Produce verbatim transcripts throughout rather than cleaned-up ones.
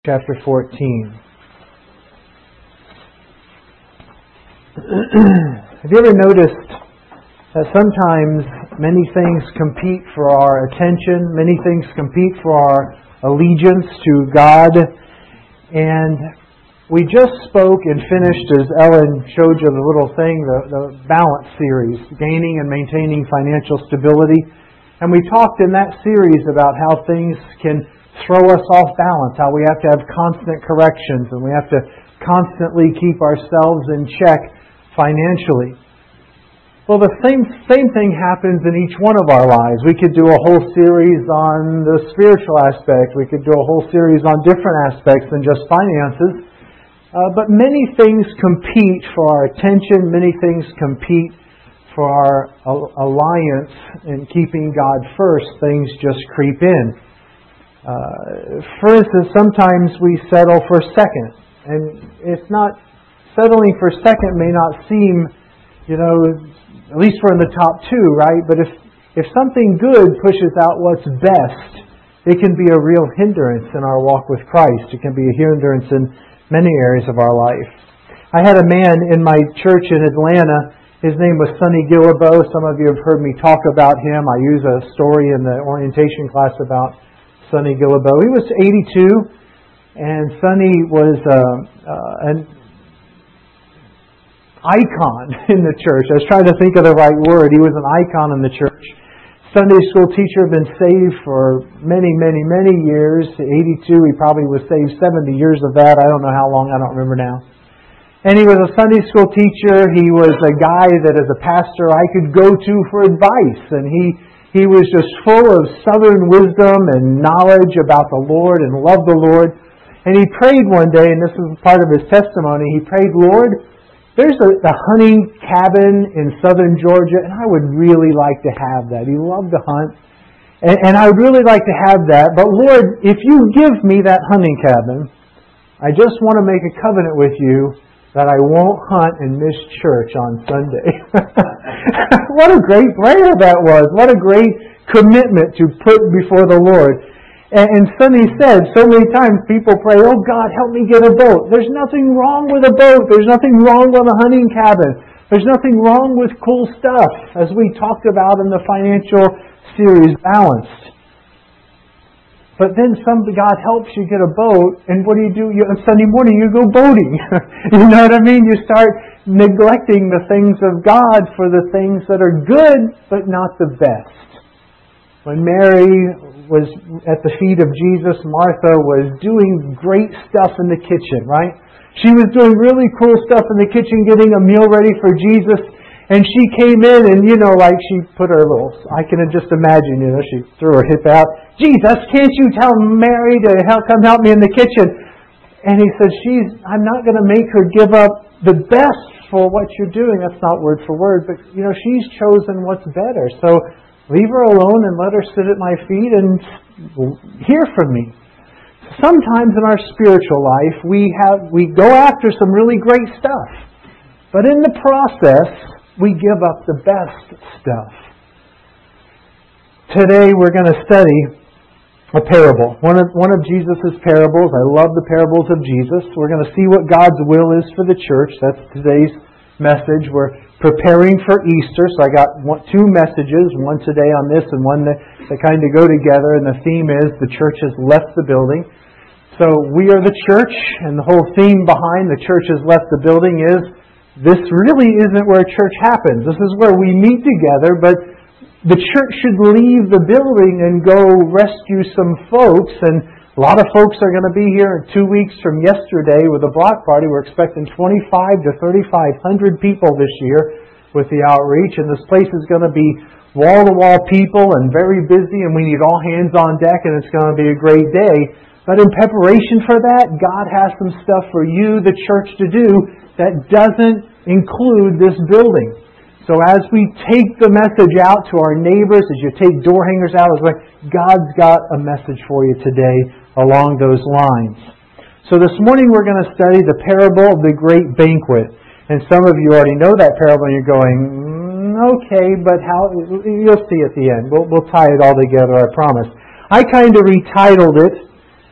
chapter fourteen. Have you ever noticed that sometimes many things compete for our attention, many things compete for our allegiance to God, and we just spoke and finished, as Ellen showed you the little thing, the, the balance series, Gaining and Maintaining Financial Stability. And we talked in that series about how things can throw us off balance, how we have to have constant corrections and we have to constantly keep ourselves in check financially. Well, the same, same thing happens in each one of our lives. We could do a whole series on the spiritual aspect. We could do a whole series on different aspects than just finances. Uh, but many things compete for our attention. Many things compete for our alliance in keeping God first. Things just creep in. Uh, for instance, sometimes we settle for second, and it's not settling for second may not seem, you know, at least we're in the top two, right? But if if something good pushes out what's best, it can be a real hindrance in our walk with Christ. It can be a hindrance in many areas of our life. I had a man in my church in Atlanta. His name was Sonny Gillibo. Some of you have heard me talk about him. I use a story in the orientation class about Sonny Gillibo. He was eighty-two, and Sonny was uh, uh, an icon in the church. I was trying to think of the right word. He was an icon in the church. Sunday school teacher, been saved for many, many, many years. eighty-two, he probably was saved seventy years of that. I don't know how long, I don't remember now. And he was a Sunday school teacher. He was a guy that as a pastor I could go to for advice, and he He was just full of Southern wisdom and knowledge about the Lord and loved the Lord. And he prayed one day, and this is part of his testimony. He prayed, Lord, there's a, a hunting cabin in southern Georgia, and I would really like to have that. He loved to hunt. And, and I would really like to have that. But Lord, if you give me that hunting cabin, I just want to make a covenant with you that I won't hunt and miss church on Sunday. What a great prayer that was. What a great commitment to put before the Lord. And, and Sonny said, so many times people pray, oh God, help me get a boat. There's nothing wrong with a boat. There's nothing wrong with a hunting cabin. There's nothing wrong with cool stuff, as we talked about in the financial series, Balanced. But then some God helps you get a boat, and what do you do? You, on Sunday morning you go boating. You know what I mean? You start neglecting the things of God for the things that are good, but not the best. When Mary was at the feet of Jesus, Martha was doing great stuff in the kitchen, right? She was doing really cool stuff in the kitchen, getting a meal ready for Jesus. And she came in and, you know, like she put her little, I can just imagine, you know, she threw her hip out. Jesus, can't you tell Mary to help, come help me in the kitchen? And he said, she's, I'm not going to make her give up the best for what you're doing. That's not word for word, but, you know, she's chosen what's better. So leave her alone and let her sit at my feet and hear from me. Sometimes in our spiritual life, we have, we go after some really great stuff. But in the process, we give up the best stuff. Today we're going to study a parable. One of, one of Jesus' parables. I love the parables of Jesus. We're going to see what God's will is for the church. That's today's message. We're preparing for Easter. So I got one, two messages, one today on this and one that, that kind of go together. And the theme is the church has left the building. So we are the church, and the whole theme behind the church has left the building is this really isn't where church happens. This is where we meet together, but the church should leave the building and go rescue some folks. And a lot of folks are going to be here in two weeks from yesterday with a block party. We're expecting twenty-five to thirty-five hundred people this year with the outreach. And this place is going to be wall-to-wall people and very busy, and we need all hands on deck, and it's going to be a great day. But in preparation for that, God has some stuff for you, the church, to do that doesn't include this building. So as we take the message out to our neighbors, as you take door hangers out, God's got a message for you today along those lines. So this morning we're going to study the parable of the great banquet. And some of you already know that parable and you're going, mm, okay, but how? You'll see at the end. We'll, we'll tie it all together, I promise. I kind of retitled it,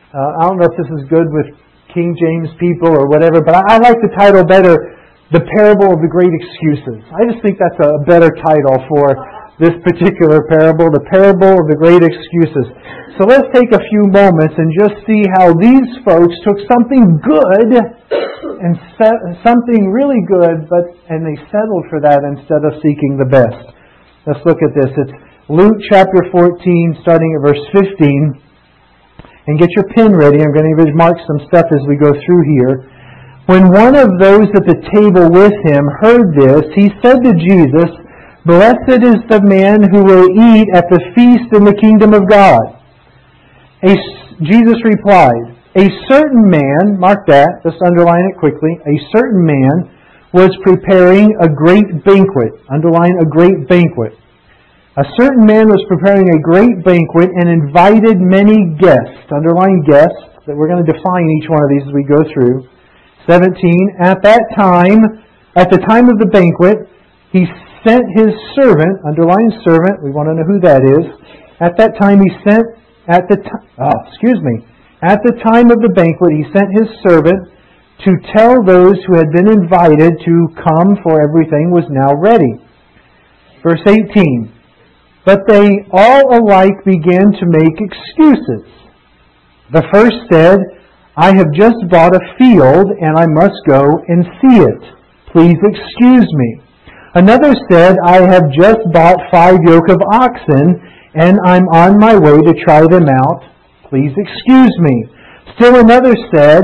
Uh, I don't know if this is good with King James people or whatever, but I, I like the title better, The Parable of the Great Excuses. I just think that's a better title for this particular parable, The Parable of the Great Excuses. So let's take a few moments and just see how these folks took something good and set, something really good, but and they settled for that instead of seeking the best. Let's look at this. It's Luke chapter fourteen, starting at verse fifteen. And get your pen ready. I'm going to mark some stuff as we go through here. When one of those at the table with him heard this, he said to Jesus, "Blessed is the man who will eat at the feast in the kingdom of God." A, Jesus replied, "A certain man," mark that, just underline it quickly, "a certain man was preparing a great banquet." Underline a great banquet. A certain man was preparing a great banquet and invited many guests. Underline guests, that we're going to define each one of these as we go through. seventeen, at that time, at the time of the banquet, he sent his servant, underline servant, we want to know who that is. At that time he sent, at the time, oh, excuse me, at the time of the banquet he sent his servant to tell those who had been invited to come, for everything was now ready. Verse eighteen, but they all alike began to make excuses. The first said, "I have just bought a field and I must go and see it. Please excuse me." Another said, "I have just bought five yoke of oxen and I'm on my way to try them out. Please excuse me." Still another said,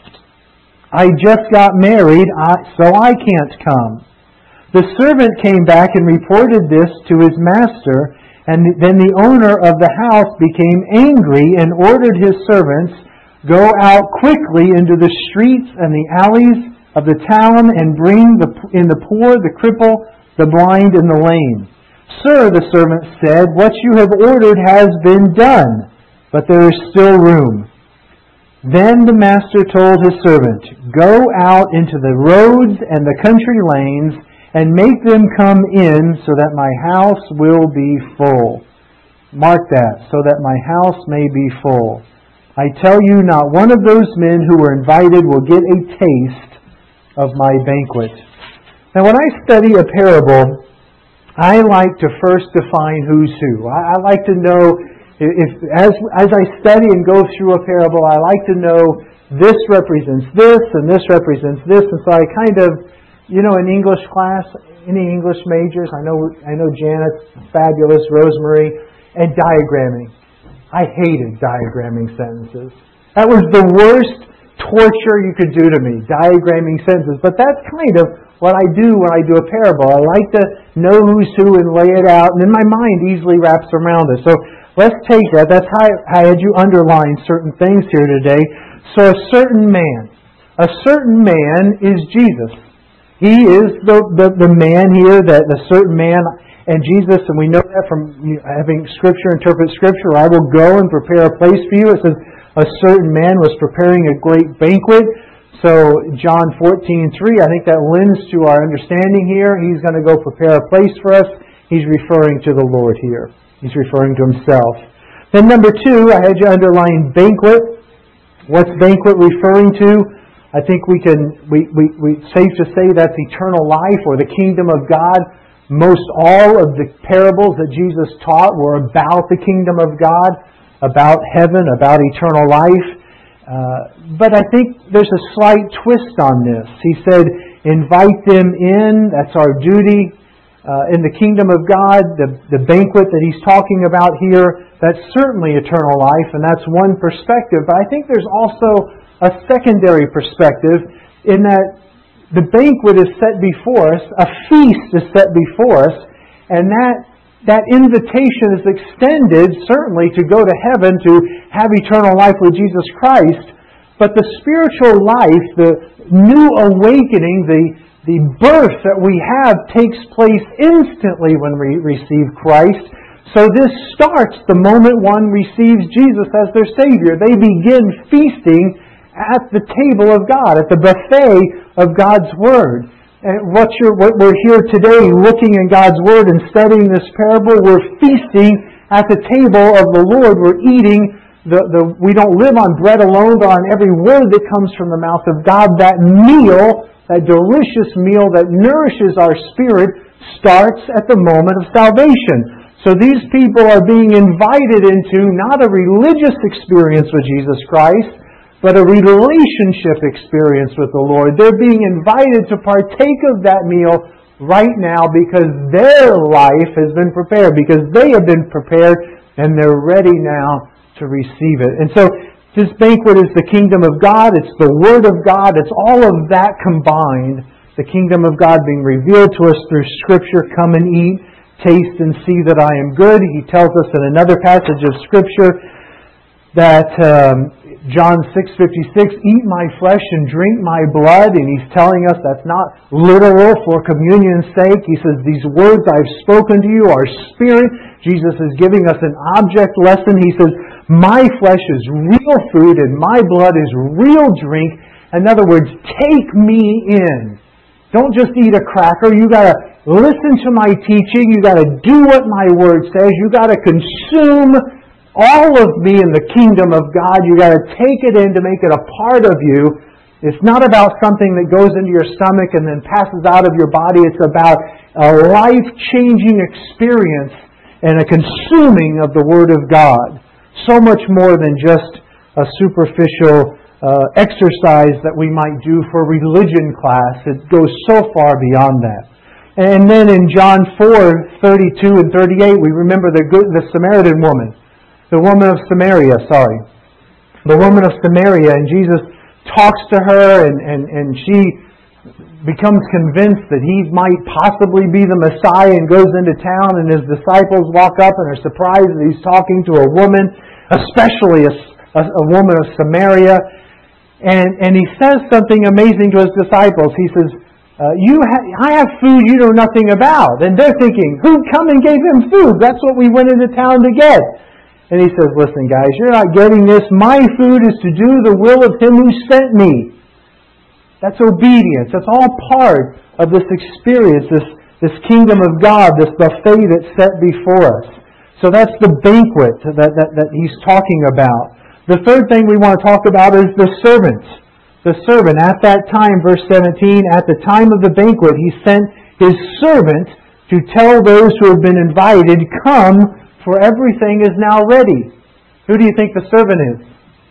"I just got married, so I can't come." The servant came back and reported this to his master, and then the owner of the house became angry and ordered his servants, "Go out quickly into the streets and the alleys of the town and bring the, in the poor, the cripple, the blind, and the lame." "Sir," the servant said, "what you have ordered has been done, but there is still room." Then the master told his servant, "Go out into the roads and the country lanes and make them come in so that my house will be full." Mark that, so that my house may be full. I tell you, not one of those men who were invited will get a taste of my banquet. Now, when I study a parable, I like to first define who's who. I, I like to know, if as, as I study and go through a parable, I like to know this represents this and this represents this. And so I kind of, you know, in English class, any English majors, I know I know Janet's fabulous, Rosemary, and diagramming. I hated diagramming sentences. That was the worst torture you could do to me, diagramming sentences. But that's kind of what I do when I do a parable. I like to know who's who and lay it out, and then my mind easily wraps around it. So let's take that. That's how I had you underline certain things here today. So a certain man. A certain man is Jesus. He is the, the, the man here, that the certain man, and Jesus, and we know that from having Scripture interpret Scripture. "I will go and prepare a place for you." It says a certain man was preparing a great banquet. So John fourteen three, I think that lends to our understanding here. He's going to go prepare a place for us. He's referring to the Lord here. He's referring to himself. Then number two, I had you underline banquet. What's banquet referring to? I think we can, we, we, we, safe to say that's eternal life or the kingdom of God. Most all of the parables that Jesus taught were about the kingdom of God, about heaven, about eternal life. Uh, but I think there's a slight twist on this. He said, invite them in, that's our duty. Uh, in the kingdom of God, the, the banquet that he's talking about here, that's certainly eternal life, and that's one perspective. But I think there's also a secondary perspective in that the banquet is set before us, a feast is set before us, and that that invitation is extended certainly to go to heaven, to have eternal life with Jesus Christ. But the spiritual life, the new awakening, the, the birth that we have takes place instantly when we receive Christ. So this starts the moment one receives Jesus as their Savior. They begin feasting at the table of God, at the buffet of God's Word. And what, you're, what we're here today, looking in God's Word and studying this parable, we're feasting at the table of the Lord. We're eating the, the, we don't live on bread alone, but on every word that comes from the mouth of God. That meal, that delicious meal that nourishes our spirit, starts at the moment of salvation. So these people are being invited into not a religious experience with Jesus Christ, but a relationship experience with the Lord. They're being invited to partake of that meal right now because their life has been prepared, because they have been prepared and they're ready now to receive it. And so this banquet is the kingdom of God, it's the Word of God, it's all of that combined. The kingdom of God being revealed to us through Scripture. Come and eat, taste and see that I am good. He tells us in another passage of Scripture that um, John six fifty-six, eat my flesh and drink my blood. And He's telling us that's not literal for communion's sake. He says, these words I've spoken to you are spirit. Jesus is giving us an object lesson. He says, my flesh is real food and my blood is real drink. In other words, take me in. Don't just eat a cracker. You got to listen to my teaching. You got to do what my word says. You got to consume all of me in the kingdom of God. You got to take it in to make it a part of you. It's not about something that goes into your stomach and then passes out of your body. It's about a life-changing experience and a consuming of the Word of God. So much more than just a superficial uh, exercise that we might do for religion class. It goes so far beyond that. And then in John four thirty-two and thirty-eight, we remember the good, the Samaritan woman. The woman of Samaria, sorry. The woman of Samaria, and Jesus talks to her, and, and, and she becomes convinced that He might possibly be the Messiah, and goes into town, and His disciples walk up and are surprised that He's talking to a woman, especially a, a, a woman of Samaria. And, and He says something amazing to His disciples. He says, uh, "You, ha- I have food you know nothing about." And they're thinking, who come and gave Him food? That's what we went into town to get. And He says, listen guys, you're not getting this. My food is to do the will of Him who sent me. That's obedience. That's all part of this experience, this, this kingdom of God, this buffet that's set before us. So that's the banquet that, that, that He's talking about. The third thing we want to talk about is the servant. The servant. At that time, verse seventeen, at the time of the banquet, He sent His servant to tell those who have been invited, come, for everything is now ready. Who do you think the servant is?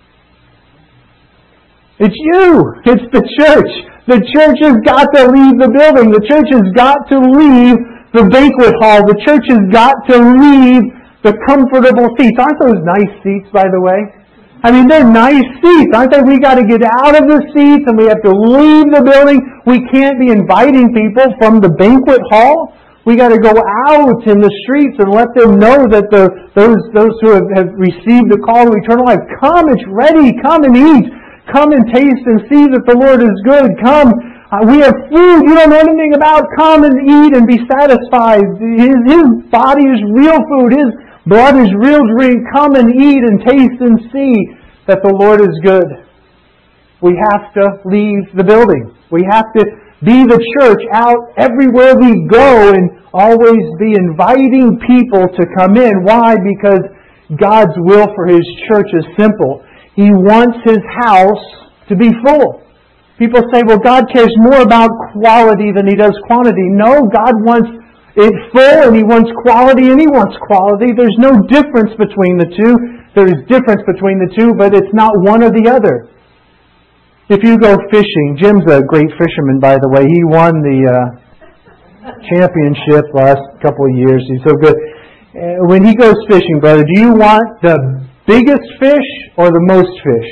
It's you! It's the church! The church has got to leave the building. The church has got to leave the banquet hall. The church has got to leave the comfortable seats. Aren't those nice seats, by the way? I mean, they're nice seats, aren't they? We got to get out of the seats and we have to leave the building. We can't be inviting people from the banquet hall. We got to go out in the streets and let them know that the those those who have, have received the call to eternal life, come, it's ready, come and eat. Come and taste and see that the Lord is good. Come, uh, we have food you don't know anything about. Come and eat and be satisfied. His, his body is real food. His blood is real drink. Come and eat and taste and see that the Lord is good. We have to leave the building. We have to be the church out everywhere we go and always be inviting people to come in. Why? Because God's will for His church is simple. He wants His house to be full. People say, well, God cares more about quality than He does quantity. No, God wants it full and He wants quality and He wants quality. There's no difference between the two. There's difference between the two, but it's not one or the other. If you go fishing, Jim's a great fisherman, by the way. He won the uh, championship last couple of years. He's so good. Uh, when he goes fishing, brother, do you want the biggest fish or the most fish?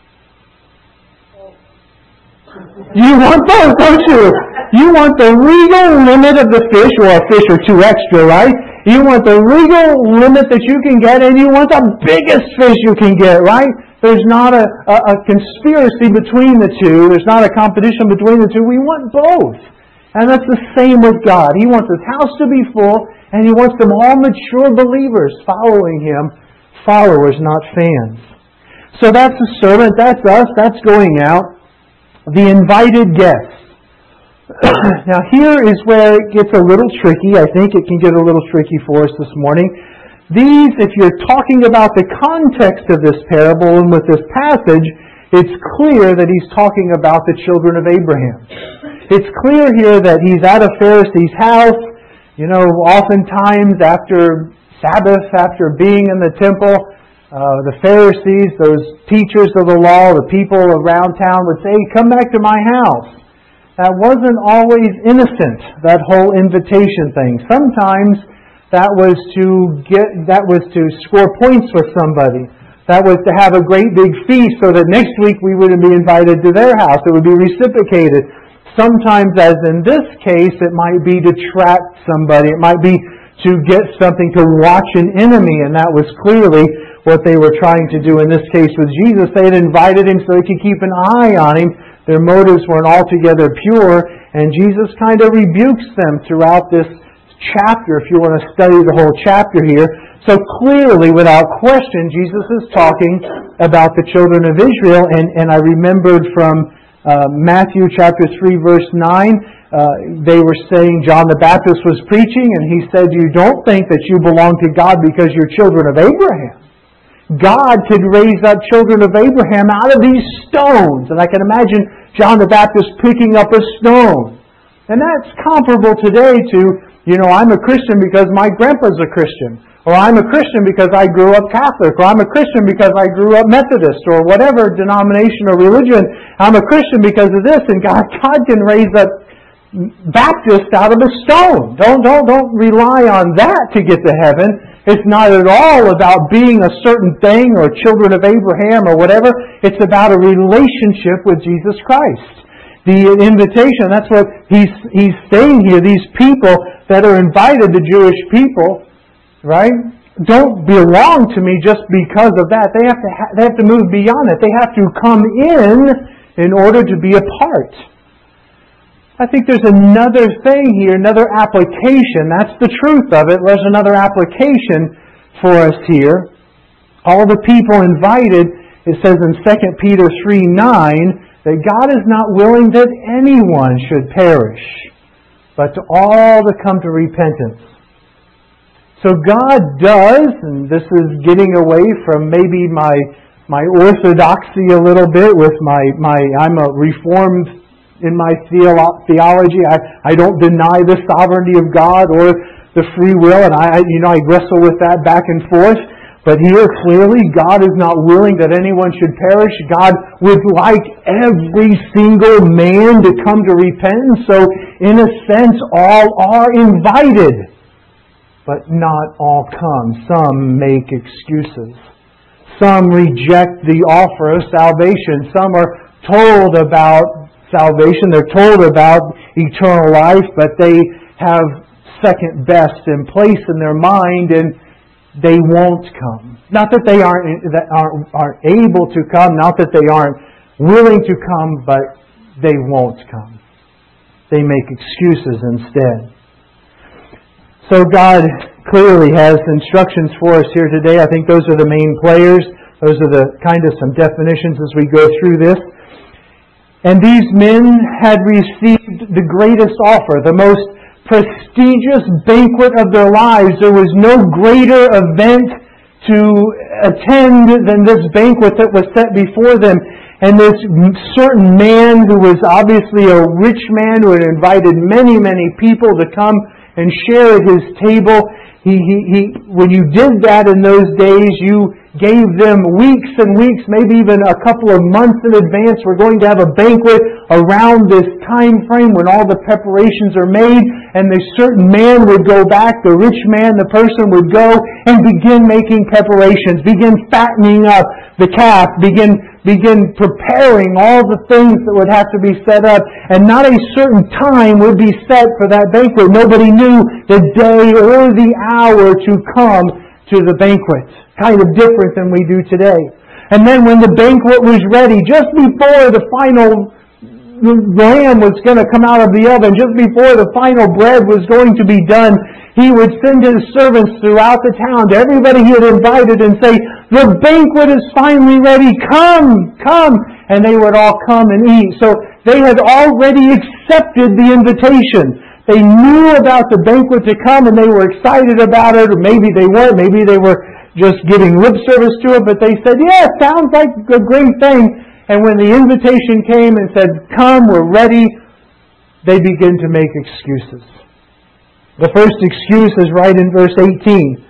You want both, don't you? You want the legal limit of the fish, or a fish or two extra, right? You want the legal limit that you can get, and you want the biggest fish you can get, right? There's not a, a, a conspiracy between the two. There's not a competition between the two. We want both. And that's the same with God. He wants His house to be full, and He wants them all mature believers following Him, followers, not fans. So that's the servant, that's us, that's going out. The invited guests. Now here is where it gets a little tricky. I think it can get a little tricky for us this morning. These, if you're talking about the context of this parable and with this passage, it's clear that he's talking about the children of Abraham. It's clear here that he's at a Pharisee's house. You know, oftentimes after Sabbath, after being in the temple, uh, the Pharisees, those teachers of the law, the people around town would say, "Come back to my house." That wasn't always innocent, that whole invitation thing. Sometimes that was to get, that was to score points with somebody. That was to have a great big feast so that next week we wouldn't be invited to their house. It would be reciprocated. Sometimes, as in this case, it might be to trap somebody. It might be to get something, to watch an enemy, and that was clearly what they were trying to do in this case with Jesus. They had invited him so they could keep an eye on him. Their motives weren't altogether pure, and Jesus kind of rebukes them throughout this chapter, if you want to study the whole chapter here. So clearly, without question, Jesus is talking about the children of Israel, and, and I remembered from uh, Matthew chapter three, verse nine, uh, they were saying John the Baptist was preaching, and he said, "You don't think that you belong to God because you're children of Abraham. God could raise up children of Abraham out of these stones." And I can imagine John the Baptist picking up a stone. And that's comparable today to, you know, I'm a Christian because my grandpa's a Christian. Or I'm a Christian because I grew up Catholic. Or I'm a Christian because I grew up Methodist. Or whatever denomination or religion. I'm a Christian because of this. And God, God can raise up Baptist out of a stone. Don't, don't, don't rely on that to get to heaven. It's not at all about being a certain thing or children of Abraham or whatever. It's about a relationship with Jesus Christ. The invitation, that's what he's, he's saying here. These people that are invited, the Jewish people, right, don't belong to me just because of that. They have to ha- they have to move beyond it. They have to come in in order to be a part. I think there's another thing here, another application. That's the truth of it. There's another application for us here. All the people invited, it says in Second Peter three nine, that God is not willing that anyone should perish, but to all to come to repentance. So God does, and this is getting away from maybe my my orthodoxy a little bit with my, my I'm a Reformed in my theology. I, I don't deny the sovereignty of God or the free will, and I you know I wrestle with that back and forth. But here, clearly, God is not willing that anyone should perish. God would like every single man to come to repentance. So, in a sense, all are invited. But not all come. Some make excuses. Some reject the offer of salvation. Some are told about salvation. They're told about eternal life, but they have second best in place in their mind, and they won't come. Not that they aren't that aren't, aren't able to come, not that they aren't willing to come, but they won't come. They make excuses instead. So God clearly has instructions for us here today. I think those are the main players. Those are the kind of some definitions as we go through this. And these men had received the greatest offer, the most prestigious banquet of their lives. There was no greater event to attend than this banquet that was set before them. And this certain man who was obviously a rich man who had invited many, many people to come and share at his table. He, he, he, when you did that in those days, you gave them weeks and weeks, maybe even a couple of months in advance. We're going to have a banquet around this time frame when all the preparations are made, and the certain man would go back, the rich man, the person would go and begin making preparations, begin fattening up the calf, begin begin preparing all the things that would have to be set up, and not a certain time would be set for that banquet. Nobody knew the day or the hour to come to the banquet. Kind of different than we do today. And then when the banquet was ready, just before the final lamb was going to come out of the oven, just before the final bread was going to be done, he would send his servants throughout the town to everybody he had invited and say, "The banquet is finally ready. Come, come." And they would all come and eat. So they had already accepted the invitation. they knew about the banquet to come and they were excited about it, or maybe they weren't, maybe they were just giving lip service to it, but they said, yeah, it sounds like a great thing. And when the invitation came and said, come, we're ready, they begin to make excuses. The first excuse is right in verse eighteen.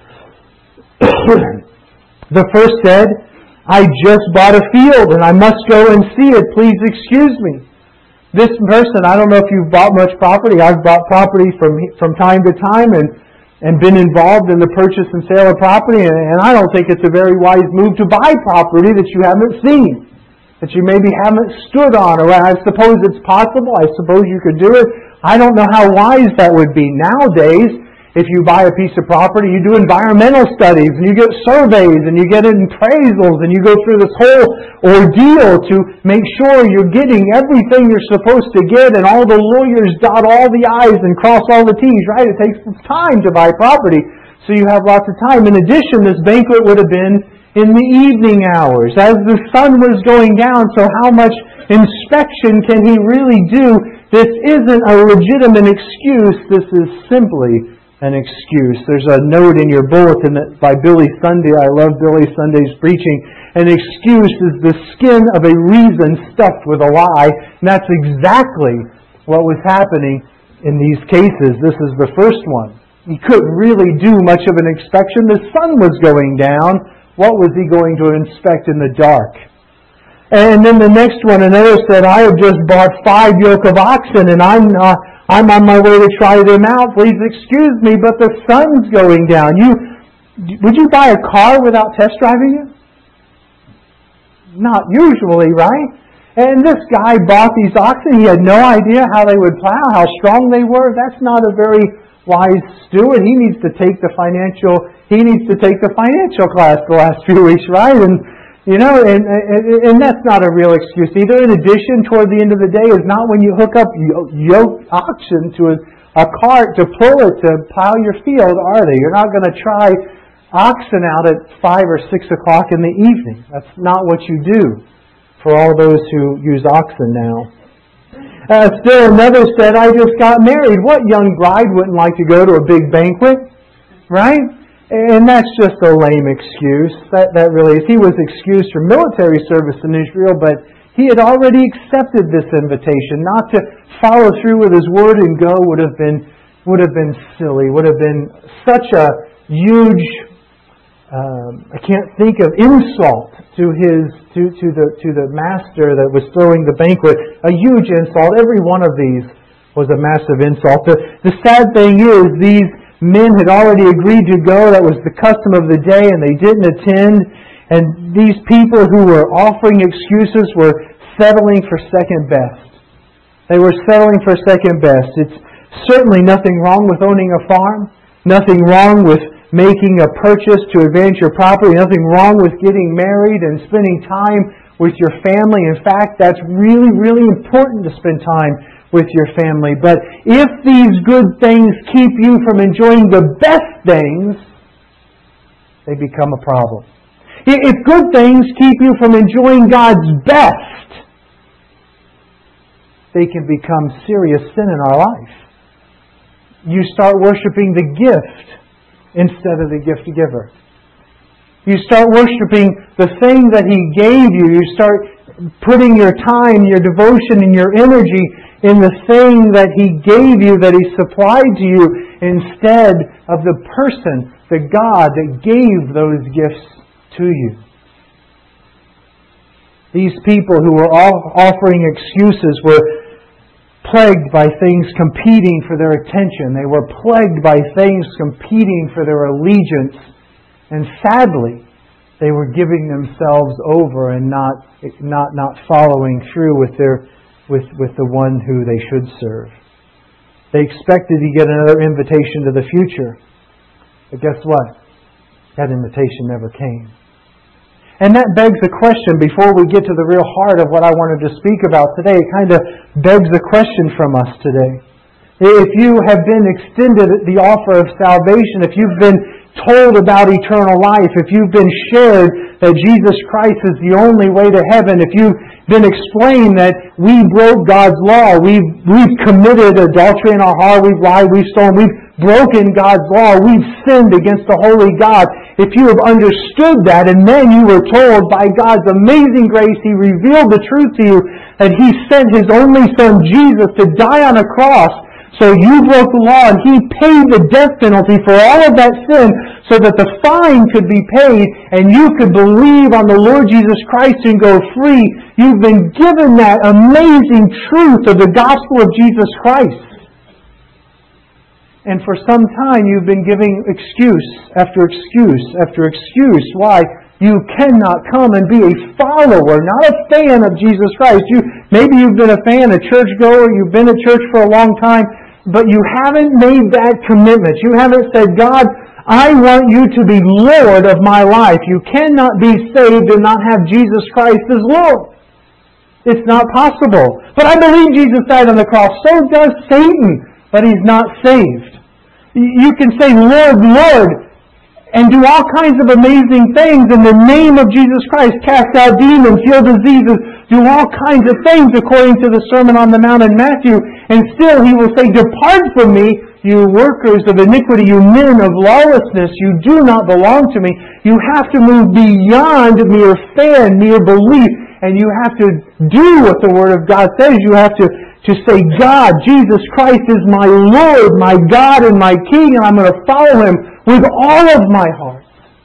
The first said, I just bought a field and I must go and see it. Please excuse me. This person, I don't know if you've bought much property. I've bought property from from time to time and, and been involved in the purchase and sale of property. And, and I don't think it's a very wise move to buy property that you haven't seen, that you maybe haven't stood on. Or I suppose it's possible. I suppose you could do it. I don't know how wise that would be. Nowadays, if you buy a piece of property, you do environmental studies, and you get surveys, and you get appraisals, and you go through this whole ordeal to make sure you're getting everything you're supposed to get, and all the lawyers dot all the I's and cross all the T's, right? It takes time to buy property, so you have lots of time. In addition, this banquet would have been in the evening hours, as the sun was going down, so how much inspection can he really do? This isn't a legitimate excuse. This is simply an excuse. There's a note in your bulletin that by Billy Sunday. I love Billy Sunday's preaching. An excuse is the skin of a reason stuffed with a lie. And that's exactly what was happening in these cases. This is the first one. He couldn't really do much of an inspection. The sun was going down. What was he going to inspect in the dark? And then the next one, another said, I have just bought five yoke of oxen and I'm uh, I'm on my way to try them out. Please excuse me, but the sun's going down. You, would you buy a car without test driving it? Not usually, right? And this guy bought these oxen. He had no idea how they would plow, how strong they were. That's not a very wise steward. He needs to take the financial. He needs to take the financial class the last few weeks, right? And You know, and, and and that's not a real excuse either. In addition, toward the end of the day is not when you hook up yoke oxen to a, a cart to pull it to plow your field, are they? You're not going to try oxen out at five or six o'clock in the evening. That's not what you do for all those who use oxen now. Uh, still another said, I just got married. What young bride wouldn't like to go to a big banquet? Right? And that's just a lame excuse. That that really is. He was excused from military service in Israel, but he had already accepted this invitation. Not to follow through with his word and go would have been would have been silly. Would have been such a huge um, I can't think of insult to his to to the to the master that was throwing the banquet. A huge insult. Every one of these was a massive insult. The the sad thing is these men had already agreed to go. That was the custom of the day, and they didn't attend. And these people who were offering excuses were settling for second best. They were settling for second best. It's certainly nothing wrong with owning a farm. Nothing wrong with making a purchase to advance your property. Nothing wrong with getting married and spending time with your family. In fact, that's really, really important to spend time with your family. But if these good things keep you from enjoying the best things, they become a problem. If good things keep you from enjoying God's best, they can become serious sin in our life. You start worshiping the gift instead of the gift giver. You start worshiping the thing that He gave you. You start putting your time, your devotion, and your energy in the thing that He gave you, that He supplied to you, instead of the person, the God that gave those gifts to you. These people who were all offering excuses were plagued by things competing for their attention. They were plagued by things competing for their allegiance. And sadly, they were giving themselves over and not not not following through with their with with the one who they should serve. They expected to get another invitation to the future. But guess what? That invitation never came. And that begs a question before we get to the real heart of what I wanted to speak about today. It kind of begs a question from us today. If you have been extended the offer of salvation, if you've been told about eternal life, if you've been shared that Jesus Christ is the only way to heaven, if you've been explained that we broke God's law. We've, we've committed adultery in our heart. We've lied. We've stolen. We've broken God's law. We've sinned against the holy God. If you have understood that, and then you were told by God's amazing grace, He revealed the truth to you, that He sent His only Son, Jesus, to die on a cross. So you broke the law, and He paid the death penalty for all of that sin so that the fine could be paid and you could believe on the Lord Jesus Christ and go free. You've been given that amazing truth of the gospel of Jesus Christ. And for some time you've been giving excuse after excuse after excuse why you cannot come and be a follower, not a fan of Jesus Christ. You, maybe you've been a fan, a churchgoer, you've been at church for a long time, but you haven't made that commitment. You haven't said, God, I want you to be Lord of my life. You cannot be saved and not have Jesus Christ as Lord. It's not possible. But I believe Jesus died on the cross. So does Satan, but he's not saved. You can say, Lord, Lord, and do all kinds of amazing things in the name of Jesus Christ. Cast out demons, heal diseases, do all kinds of things according to the Sermon on the Mount in Matthew. And still He will say, depart from me, you workers of iniquity, you men of lawlessness. You do not belong to me. You have to move beyond mere fan, mere belief. And you have to do what the Word of God says. You have to, to say, God, Jesus Christ is my Lord, my God, and my King, and I'm going to follow Him with all of my heart.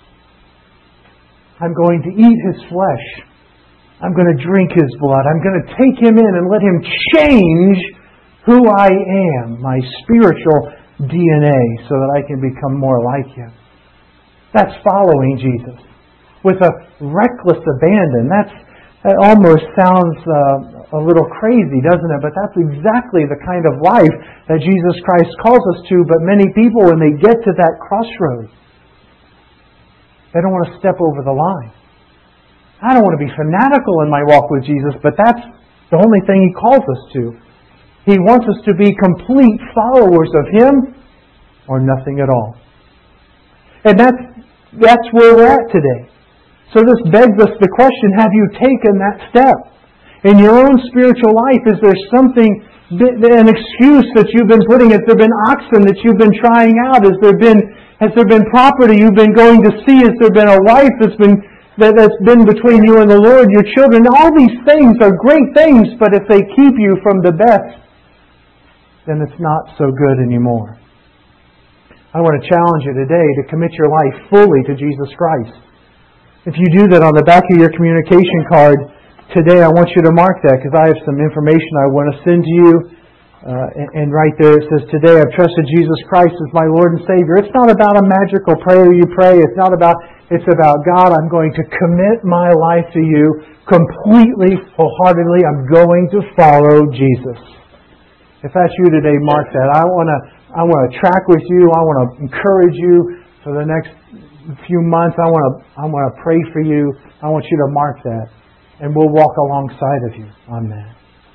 I'm going to eat His flesh. I'm going to drink His blood. I'm going to take Him in and let Him change who I am, my spiritual D N A, so that I can become more like Him. That's following Jesus with a reckless abandon. That's, that almost sounds uh, a little crazy, doesn't it? But that's exactly the kind of life that Jesus Christ calls us to. But many people, when they get to that crossroads, they don't want to step over the line. I don't want to be fanatical in my walk with Jesus, but that's the only thing He calls us to. He wants us to be complete followers of Him or nothing at all. And that's, that's where we're at today. So this begs us the question, have you taken that step? In your own spiritual life, is there something, an excuse that you've been putting? Has there been oxen that you've been trying out? Has there been, has there been property you've been going to see? Has there been a wife that's been, that, that's been between you and the Lord, your children? All these things are great things, but if they keep you from the best, then it's not so good anymore. I want to challenge you today to commit your life fully to Jesus Christ. If you do that, on the back of your communication card today, I want you to mark that, because I have some information I want to send to you. Uh, and, and right there it says, today I've trusted Jesus Christ as my Lord and Savior. It's not about a magical prayer you pray. It's not about, it's about, God, I'm going to commit my life to you completely, wholeheartedly. I'm going to follow Jesus. If that's you today, mark that. I want to, I want to track with you. I want to encourage you for the next few months. I want to, I want to pray for you. I want you to mark that. And we'll walk alongside of you on that.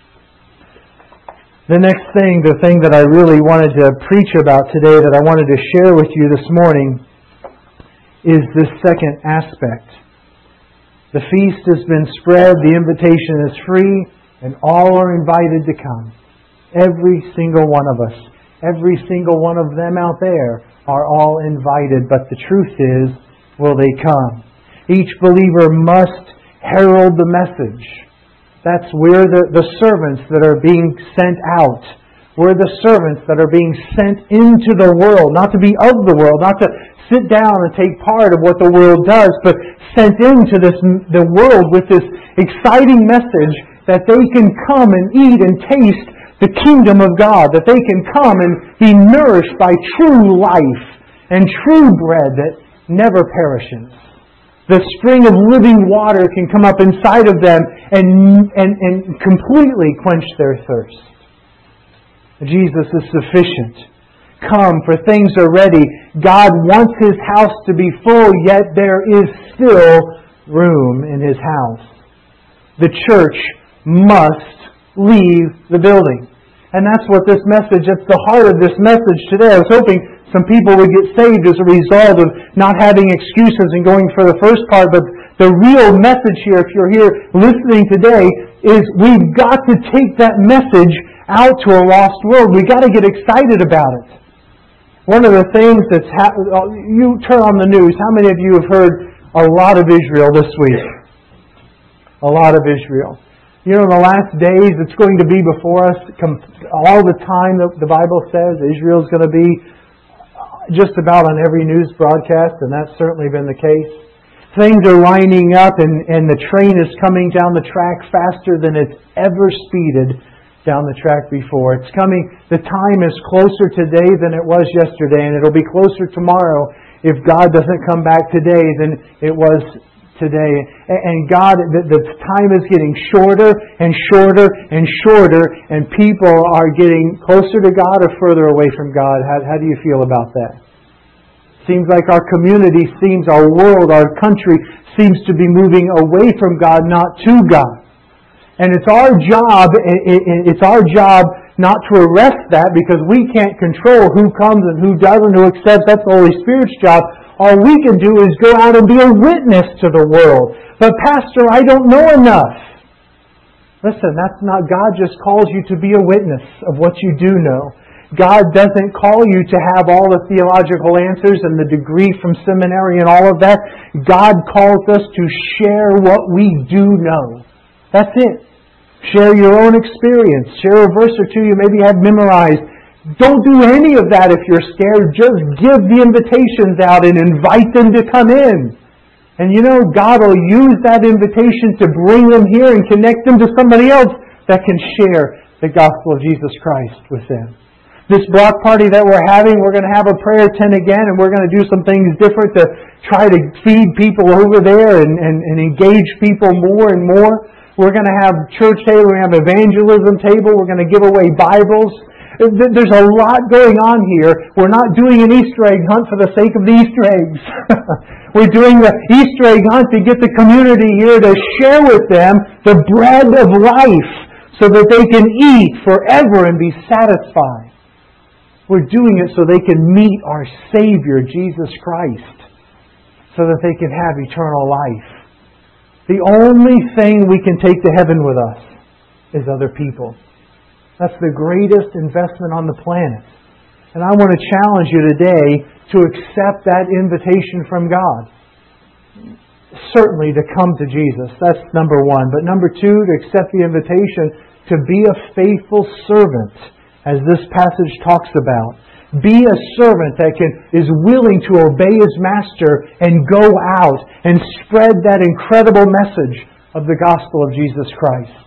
The next thing, the thing that I really wanted to preach about today, that I wanted to share with you this morning, is this second aspect. The feast has been spread, the invitation is free, and all are invited to come. Every single one of us, every single one of them out there are all invited. But the truth is, will they come? Each believer must herald the message. That's where the, the servants that are being sent out. We're the servants that are being sent into the world. Not to be of the world, not to sit down and take part of what the world does, but sent into this the world with this exciting message that they can come and eat and taste the kingdom of God, that they can come and be nourished by true life and true bread that never perishes. The spring of living water can come up inside of them and, and, and completely quench their thirst. Jesus is sufficient. Come, for things are ready. God wants His house to be full, yet there is still room in His house. The church must leave the building. And that's what this message, that's the heart of this message today. I was hoping some people would get saved as a result of not having excuses and going for the first part, but The real message here, if you're here listening today, is we've got to take that message out to a lost world. We've got to get excited about it. One of the things that's happened, you turn on the news, how many of you have heard a lot of Israel this week? A lot of Israel. You know, in the last days, it's going to be before us all the time, the Bible says, Israel's going to be just about on every news broadcast, and that's certainly been the case. Things are lining up, and, and the train is coming down the track faster than it's ever speeded down the track before. It's coming, the time is closer today than it was yesterday, and it'll be closer tomorrow if God doesn't come back today than it was today. And God, the, the time is getting shorter and shorter and shorter, and people are getting closer to God or further away from God. How, how do you feel about that? Seems like our community seems, our world, our country seems to be moving away from God, not to God. And it's our job, it's our job not to arrest that, because we can't control who comes and who doesn't, who accepts. That's the Holy Spirit's job. All we can do is go out and be a witness to the world. But Pastor, I don't know enough. Listen, that's not, God just calls you to be a witness of what you do know. God doesn't call you to have all the theological answers and the degree from seminary and all of that. God calls us to share what we do know. That's it. Share your own experience. Share a verse or two you maybe have memorized. Don't do any of that if you're scared. Just give the invitations out and invite them to come in. And you know, God will use that invitation to bring them here and connect them to somebody else that can share the gospel of Jesus Christ with them. This block party that we're having, we're going to have a prayer tent again, and we're going to do some things different to try to feed people over there and, and, and engage people more and more. We're going to have church table, we're going to have evangelism table, we're going to give away Bibles. There's a lot going on here. We're not doing an Easter egg hunt for the sake of the Easter eggs. We're doing the Easter egg hunt to get the community here to share with them the bread of life so that they can eat forever and be satisfied. We're doing it so they can meet our Savior, Jesus Christ, so that they can have eternal life. The only thing we can take to heaven with us is other people. That's the greatest investment on the planet. And I want to challenge you today to accept that invitation from God. Certainly to come to Jesus. That's number one. But number two, to accept the invitation to be a faithful servant, as this passage talks about. Be a servant that can is willing to obey his master and go out and spread that incredible message of the gospel of Jesus Christ.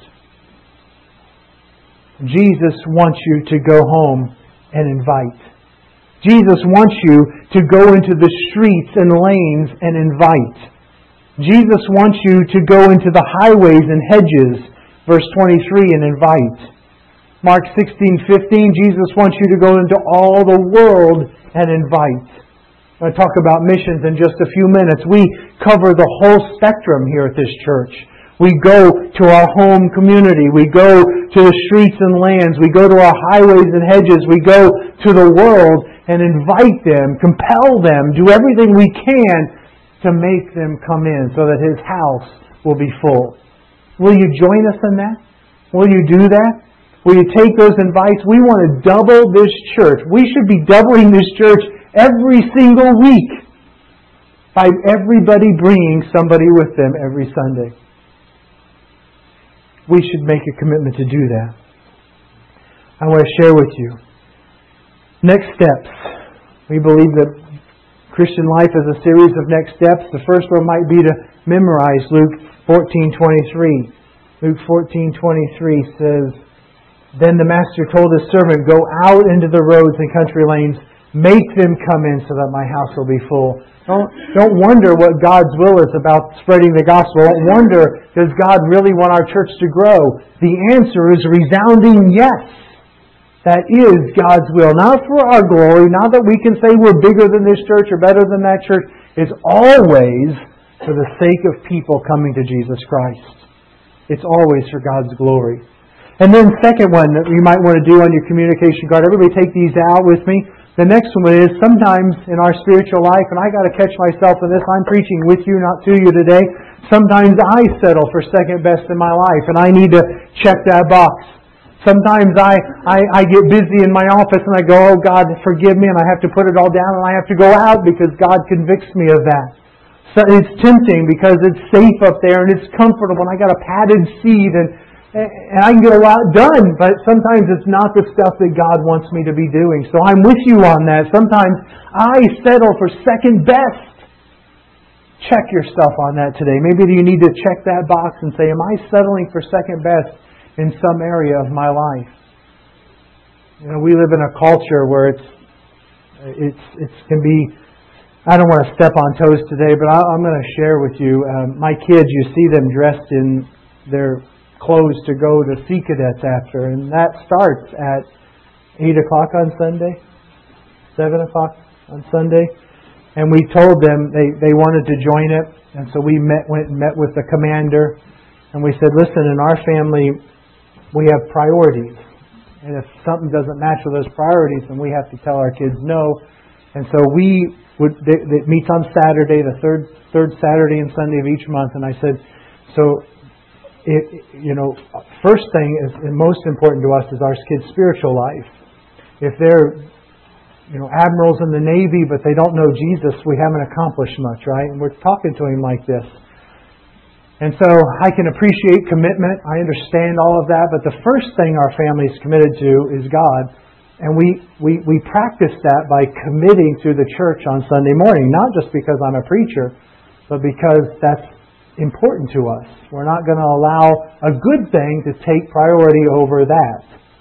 Jesus wants you to go home and invite. Jesus wants you to go into the streets and lanes and invite. Jesus wants you to go into the highways and hedges, verse twenty-three, and invite. Mark sixteen fifteen, Jesus wants you to go into all the world and invite. I'll talk about missions in just a few minutes. We cover the whole spectrum here at this church. We go to our home community. We go to the streets and lands. We go to our highways and hedges. We go to the world and invite them, compel them, do everything we can to make them come in so that His house will be full. Will you join us in that? Will you do that? Will you take those invites? We want to double this church. We should be doubling this church every single week by everybody bringing somebody with them every Sunday. We should make a commitment to do that. I want to share with you. Next steps. We believe that Christian life is a series of next steps. The first one might be to memorize Luke fourteen twenty-three. Luke fourteen twenty-three says, "Then the master told his servant, 'Go out into the roads and country lanes, make them come in so that my house will be full.'" Don't, don't wonder what God's will is about spreading the gospel. Don't wonder, does God really want our church to grow? The answer is a resounding yes. That is God's will. Not for our glory, not that we can say we're bigger than this church or better than that church. It's always for the sake of people coming to Jesus Christ. It's always for God's glory. And then second one that you might want to do on your communication card, everybody take these out with me. The next one is sometimes in our spiritual life, and I got to catch myself in this, I'm preaching with you, not to you today. Sometimes I settle for second best in my life, and I need to check that box. Sometimes I, I, I get busy in my office and I go, oh God, forgive me, and I have to put it all down and I have to go out because God convicts me of that. So it's tempting because it's safe up there and it's comfortable and I got a padded seat and, and I can get a lot done, but sometimes it's not the stuff that God wants me to be doing. So I'm with you on that. Sometimes I settle for second best. Check yourself on that today. Maybe you need to check that box and say, am I settling for second best in some area of my life? You know, we live in a culture where it's it's it can be. I don't want to step on toes today, but I'm going to share with you. Um, my kids, you see them dressed in their clothes to go to Sea Cadets after, and that starts at eight o'clock on Sunday, seven o'clock on Sunday, and we told them they they wanted to join it, and so we met went and met with the commander, and we said, listen, in our family, we have priorities. And if something doesn't match with those priorities, then we have to tell our kids no. And so we would, it meets on Saturday, the third third Saturday and Sunday of each month. And I said, so, it, you know, first thing is, and most important to us is our kids' spiritual life. If they're, you know, admirals in the Navy, but they don't know Jesus, we haven't accomplished much, right? And we're talking to him like this. And so I can appreciate commitment. I understand all of that. But the first thing our family is committed to is God. And we, we, we practice that by committing to the church on Sunday morning. Not just because I'm a preacher, but because that's important to us. We're not going to allow a good thing to take priority over that.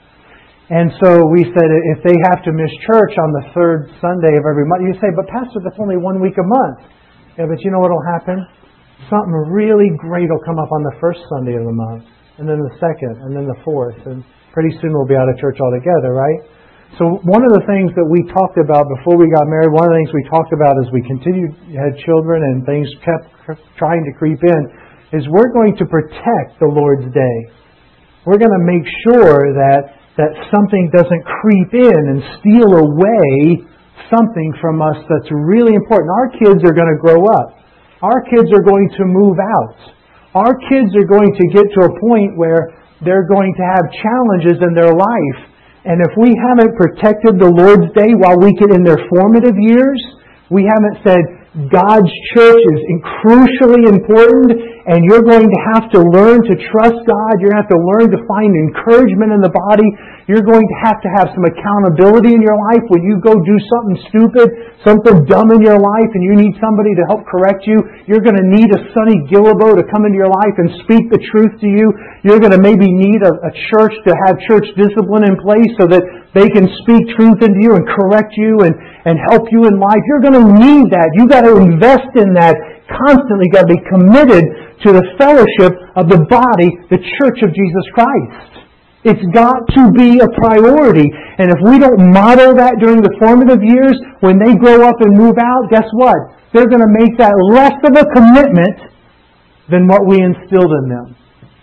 And so we said if they have to miss church on the third Sunday of every month, you say, but Pastor, that's only one week a month. Yeah, but you know what will happen? Something really great will come up on the first Sunday of the month, and then the second, and then the fourth, and pretty soon we'll be out of church altogether, right? So one of the things that we talked about before we got married, one of the things we talked about as we continued, had children, and things kept trying to creep in, is we're going to protect the Lord's Day. We're going to make sure that, that something doesn't creep in and steal away something from us that's really important. Our kids are going to grow up. Our kids are going to move out. Our kids are going to get to a point where they're going to have challenges in their life. And if we haven't protected the Lord's Day while we get in their formative years, we haven't said God's church is crucially important and you're going to have to learn to trust God. You're going to have to learn to find encouragement in the body. You're going to have to have some accountability in your life when you go do something stupid, something dumb in your life, and you need somebody to help correct you. You're going to need a Sonny Gillibo to come into your life and speak the truth to you. You're going to maybe need a, a church to have church discipline in place so that they can speak truth into you and correct you and, and help you in life. You're going to need that. You've got to invest in that constantly. You've got to be committed to the fellowship of the body, the church of Jesus Christ. It's got to be a priority. And if we don't model that during the formative years, when they grow up and move out, guess what? They're going to make that less of a commitment than what we instilled in them.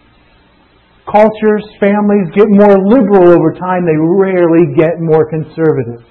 Cultures, families get more liberal over time. They rarely get more conservative.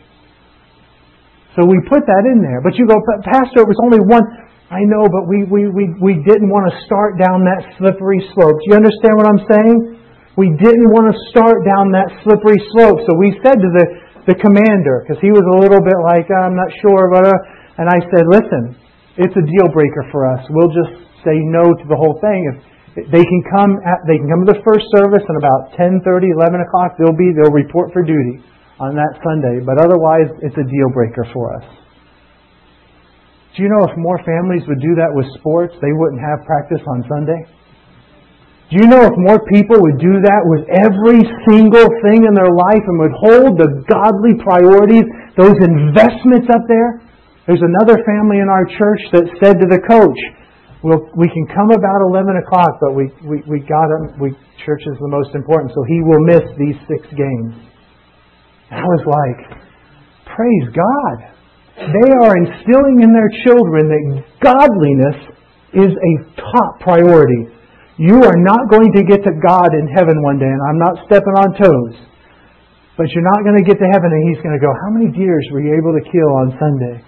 So we put that in there. But you go, Pastor, it was only one. I know, but we, we, we, we didn't want to start down that slippery slope. Do you understand what I'm saying? We didn't want to start down that slippery slope. So we said to the, the commander, because he was a little bit like, I'm not sure, but, uh, and I said, listen, it's a deal breaker for us. We'll just say no to the whole thing. If they can come at, they can come to the first service and about ten thirty, eleven o'clock, they'll be, they'll report for duty on that Sunday. But otherwise, it's a deal breaker for us. Do you know if more families would do that with sports, they wouldn't have practice on Sunday? Do you know if more people would do that with every single thing in their life and would hold the godly priorities, those investments up there? There's another family in our church that said to the coach, well, we can come about eleven o'clock, but we, we, we got him, we, church is the most important, so he will miss these six games. I was like, praise God. They are instilling in their children that godliness is a top priority. You are not going to get to God in heaven one day, and I'm not stepping on toes. But you're not going to get to heaven and He's going to go, how many deers were you able to kill on Sunday?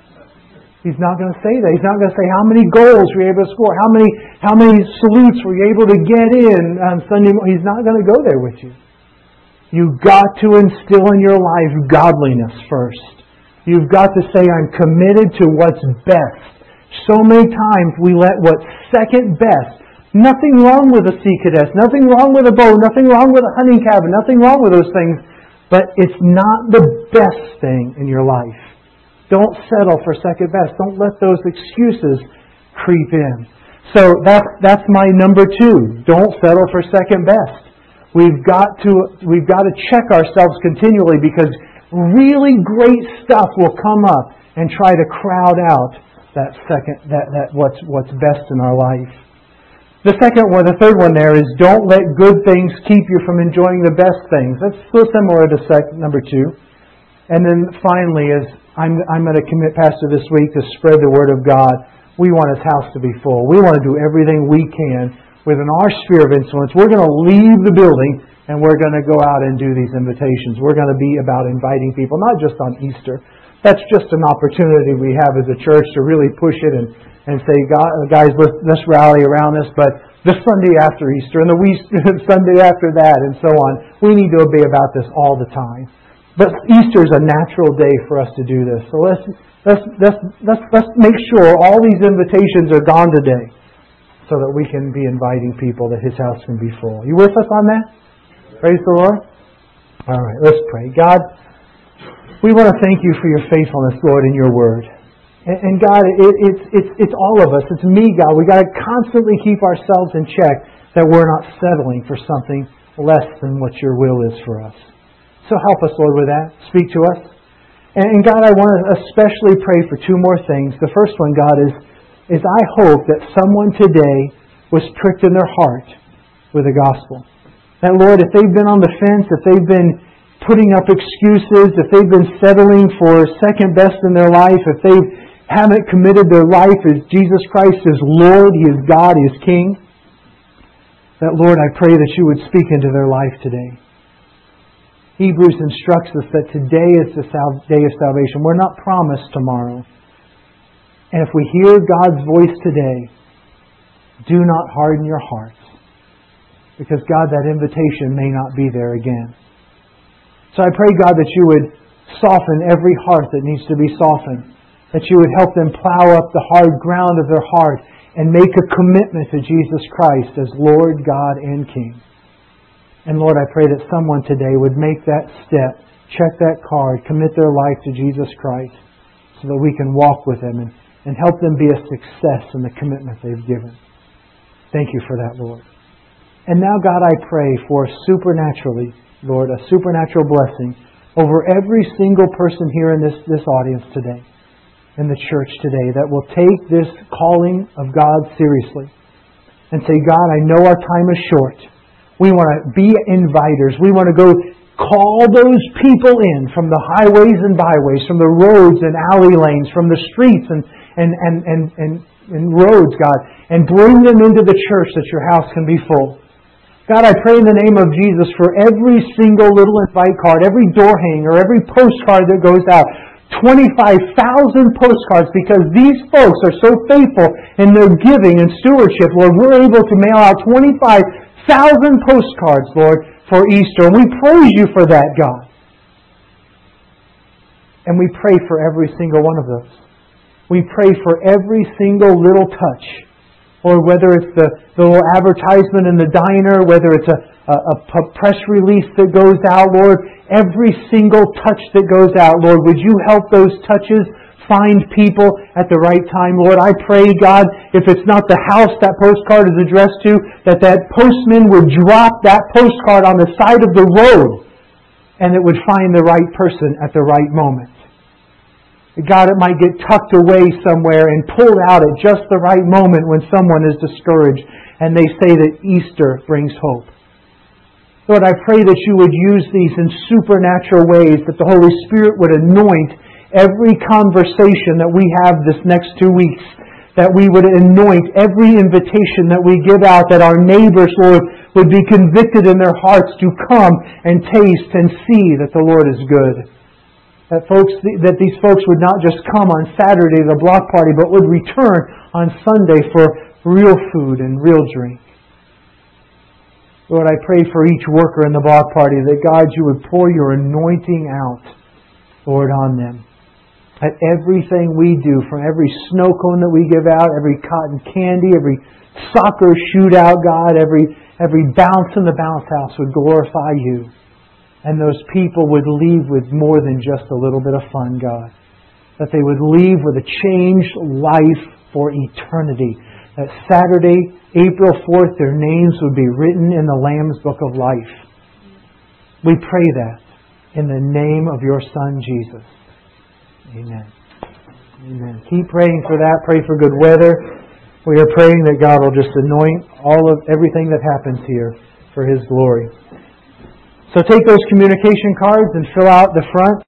He's not going to say that. He's not going to say how many goals were you able to score, how many how many salutes were you able to get in on Sunday morning. He's not going to go there with you. You've got to instill in your life godliness first. You've got to say, I'm committed to what's best. So many times we let what's second best. Nothing wrong with a sea cadet, nothing wrong with a bow, nothing wrong with a hunting cabin, nothing wrong with those things. But it's not the best thing in your life. Don't settle for second best. Don't let those excuses creep in. So that's that's my number two. Don't settle for second best. We've got to we've got to check ourselves continually, because really great stuff will come up and try to crowd out that second that, that what's what's best in our life. The second one, the third one there is don't let good things keep you from enjoying the best things. That's so similar to sec, number two. And then finally is I'm, I'm going to commit, Pastor, this week to spread the Word of God. We want His house to be full. We want to do everything we can within our sphere of influence. We're going to leave the building and we're going to go out and do these invitations. We're going to be about inviting people, not just on Easter. That's just an opportunity we have as a church to really push it and, and say, guys, let's, let's rally around this. But the Sunday after Easter and the week, Sunday after that and so on, we need to be about this all the time. But Easter is a natural day for us to do this. So let's let's let's let's, let's make sure all these invitations are gone today, so that we can be inviting people, that His house can be full. You with us on that? Praise the Lord. All right, let's pray. God, we want to thank You for Your faithfulness, Lord, in Your Word. And, and God, it, it's it's it's all of us. It's me, God. We got to constantly keep ourselves in check that we're not settling for something less than what Your will is for us. So help us, Lord, with that. Speak to us. And God, I want to especially pray for two more things. The first one, God, is, is I hope that someone today was pricked in their heart with the gospel. That, Lord, if they've been on the fence, if they've been putting up excuses, if they've been settling for second best in their life, if they haven't committed their life as Jesus Christ is Lord, He is God, He is King, that, Lord, I pray that You would speak into their life today. Hebrews instructs us that today is the day of salvation. We're not promised tomorrow. And if we hear God's voice today, do not harden your hearts. Because, God, that invitation may not be there again. So I pray, God, that You would soften every heart that needs to be softened. That You would help them plow up the hard ground of their heart and make a commitment to Jesus Christ as Lord, God, and King. And Lord, I pray that someone today would make that step, check that card, commit their life to Jesus Christ so that we can walk with Him and, and help them be a success in the commitment they've given. Thank You for that, Lord. And now, God, I pray for supernaturally, Lord, a supernatural blessing over every single person here in this, this audience today, in the church today, that will take this calling of God seriously and say, God, I know our time is short. We want to be inviters. We want to go call those people in from the highways and byways, from the roads and alley lanes, from the streets and, and, and, and, and, and roads, God, and bring them into the church that Your house can be full. God, I pray in the name of Jesus for every single little invite card, every door hanger, every postcard that goes out. twenty-five thousand postcards, because these folks are so faithful in their giving and stewardship, Lord. We're able to mail out twenty-five thousand postcards, Lord, for Easter. And we praise You for that, God. And we pray for every single one of those. We pray for every single little touch. Or whether it's the, the little advertisement in the diner, whether it's a, a, a press release that goes out, Lord, every single touch that goes out, Lord, would You help those touches find people at the right time, Lord? I pray, God, if it's not the house that postcard is addressed to, that that postman would drop that postcard on the side of the road and it would find the right person at the right moment. God, it might get tucked away somewhere and pulled out at just the right moment when someone is discouraged and they say that Easter brings hope. Lord, I pray that You would use these in supernatural ways, that the Holy Spirit would anoint every conversation that we have this next two weeks, that we would anoint every invitation that we give out, that our neighbors, Lord, would be convicted in their hearts to come and taste and see that the Lord is good. That folks, that these folks would not just come on Saturday to the block party, but would return on Sunday for real food and real drink. Lord, I pray for each worker in the block party that, God, You would pour Your anointing out, Lord, on them. That everything we do, from every snow cone that we give out, every cotton candy, every soccer shootout, God, every, every bounce in the bounce house would glorify You. And those people would leave with more than just a little bit of fun, God. That they would leave with a changed life for eternity. That Saturday, April fourth, their names would be written in the Lamb's Book of Life. We pray that in the name of Your Son, Jesus. Amen. Amen. Keep praying for that. Pray for good weather. We are praying that God will just anoint all of everything that happens here for His glory. So take those communication cards and fill out the front.